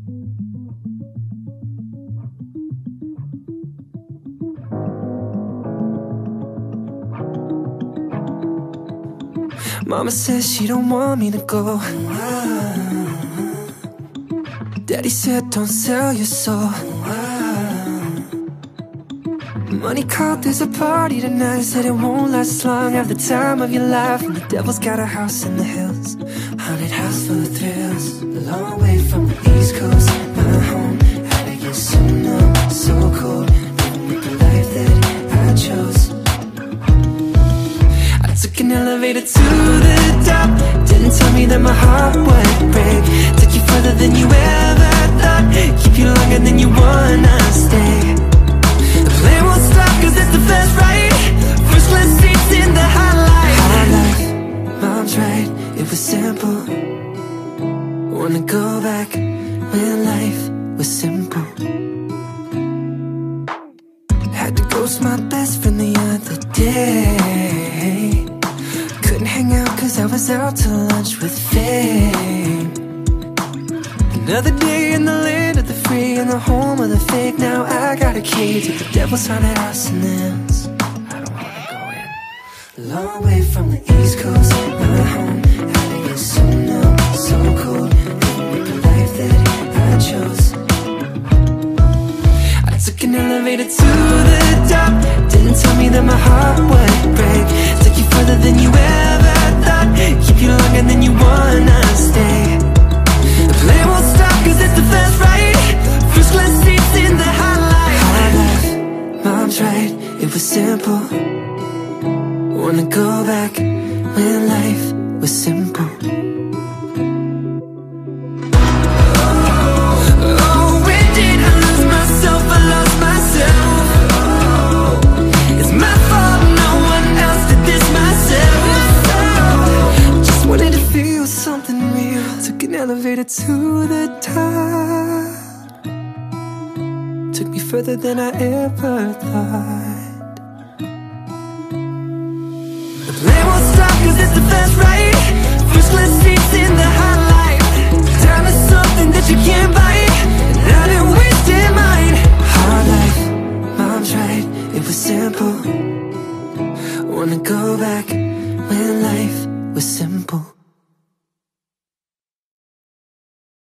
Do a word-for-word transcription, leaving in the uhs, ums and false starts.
Mama says she don't want me to go. Daddy said don't sell your soul. Money called, there's a party tonight. Said it won't last long, have the time of your life. And the devil's got a house in the hills, haunted house full of thrills. A long way from the East Coast, my home. Had to get so numb, so cold, living with the life that I chose. I took an elevator to the top. Didn't tell me that my heart would break. Took you further than you ever thought. Keep you longer than you wanna stay. The plane won't stop cause it's the fast ride. First class seats in the highlight. High life, mom's right, it was simple. Wanna go back when life was simple. Had to ghost my best friend the other day. Couldn't hang out cause I was out to lunch with fame. Another day in the land of the free and the home of the fake. Now I got a key to the devil's haunted house and ends. I don't wanna go in. Long way from the East Coast, my home. Had to get so numb, so cold, living with the life that I chose. I took an elevator to the top. Didn't tell me that my heart would break. Took you further than you ever thought. Keep you longer than you wanna stay. The plane won't stop cause it's the fast ride. First class seats in the highlight. High life, mom's right, it was simple. Wanna go back when life was simple. Oh, when did I lose myself? I lost myself. It's my fault, no one else did this myself. Just wanted to feel something real. Took an elevator to the top. Took me further than I ever thought. The plane won't stop cause it's the fast ride. First class seats in the highlight. Time is something that you can't buy, and I didn't waste mine. Hard life, mom's right, it was simple. Wanna go back when life was simple.